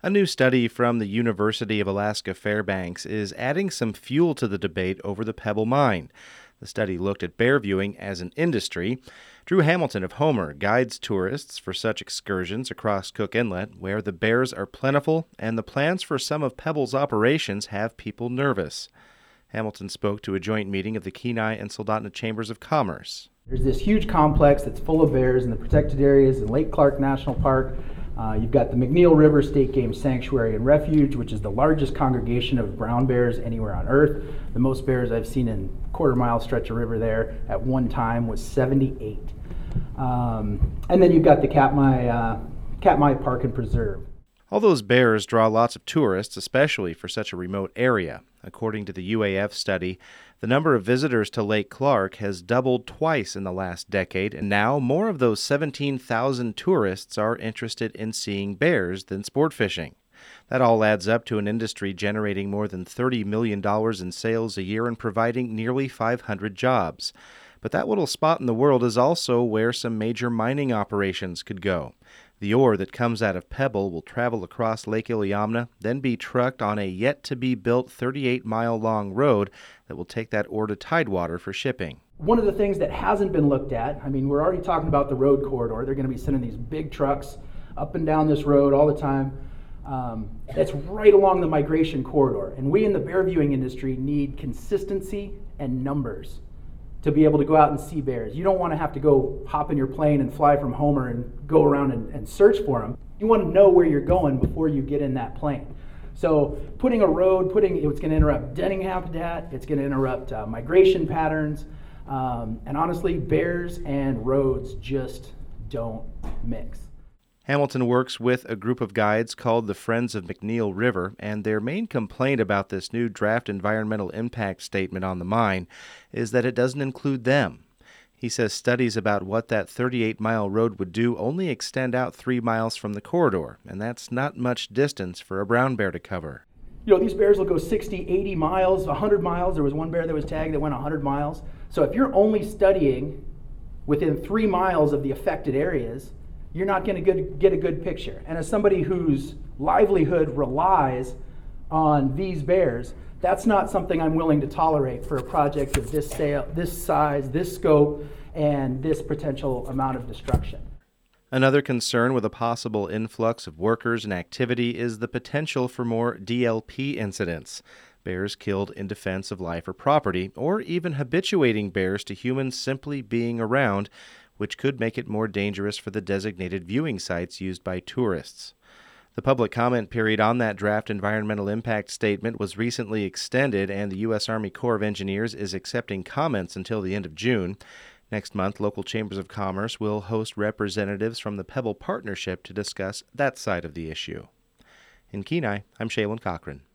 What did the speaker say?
A new study from the University of Alaska Fairbanks is adding some fuel to the debate over the Pebble Mine. The study looked at bear viewing as an industry. Drew Hamilton of Homer guides tourists for such excursions across Cook Inlet, where the bears are plentiful and the plans for some of Pebble's operations have people nervous. Hamilton spoke to a joint meeting of the Kenai and Soldotna Chambers of Commerce. There's this huge complex that's full of bears in the protected areas in Lake Clark National Park. You've got the McNeil River State Game Sanctuary and Refuge, which is the largest congregation of brown bears anywhere on Earth. The most bears I've seen in a quarter-mile stretch of river there at one time was 78. And then you've got the Katmai Park and Preserve. All those bears draw lots of tourists, especially for such a remote area. According to the UAF study, the number of visitors to Lake Clark has doubled twice in the last decade, and now more of those 17,000 tourists are interested in seeing bears than sport fishing. That all adds up to an industry generating more than $30 million in sales a year and providing nearly 500 jobs. But that little spot in the world is also where some major mining operations could go. The ore that comes out of Pebble will travel across Lake Iliamna, then be trucked on a yet-to-be-built 38-mile-long road that will take that ore to Tidewater for shipping. One of the things that hasn't been looked at, we're already talking about the road corridor. They're going to be sending these big trucks up and down this road all the time. That's right along the migration corridor. And we in the bear viewing industry need consistency and numbers to be able to go out and see bears. You don't want to have to go hop in your plane and fly from Homer and go around and search for them. You want to know where you're going before you get in that plane. So putting a road, it's going to interrupt denning habitat, it's going to interrupt migration patterns, and honestly, bears and roads just don't mix. Hamilton works with a group of guides called the Friends of McNeil River, and their main complaint about this new draft environmental impact statement on the mine is that it doesn't include them. He says studies about what that 38-mile road would do only extend out 3 miles from the corridor, and that's not much distance for a brown bear to cover. These bears will go 60, 80 miles, 100 miles. There was one bear that was tagged that went 100 miles. So if you're only studying within 3 miles of the affected areas, you're not going to get a good picture. And as somebody whose livelihood relies on these bears, that's not something I'm willing to tolerate for a project of this scale, this size, this scope, and this potential amount of destruction. Another concern with a possible influx of workers and activity is the potential for more DLP incidents. Bears killed in defense of life or property, or even habituating bears to humans simply being around, which could make it more dangerous for the designated viewing sites used by tourists. The public comment period on that draft environmental impact statement was recently extended, and the U.S. Army Corps of Engineers is accepting comments until the end of June. Next month, local chambers of commerce will host representatives from the Pebble Partnership to discuss that side of the issue. In Kenai, I'm Shaylin Cochran.